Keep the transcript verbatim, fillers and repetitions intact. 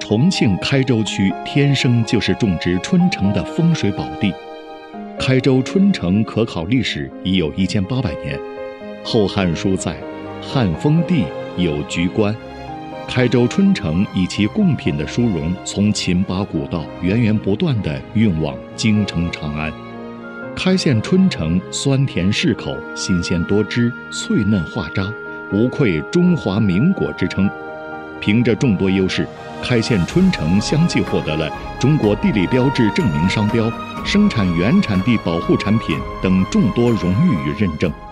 重庆开州区天生就是种植春橙的风水宝地。开州春橙可考历史已有一千八百年，《后汉书》载汉封帝有菊冠。开州春橙以其贡品的殊荣，从秦巴古道源源不断地运往京城长安。开县春橙酸甜适口，新鲜多汁，脆嫩化渣，无愧中华名果之称。凭着众多优势，开县春橙相继获得了中国地理标志证明商标、生产原产地保护产品等众多荣誉与认证。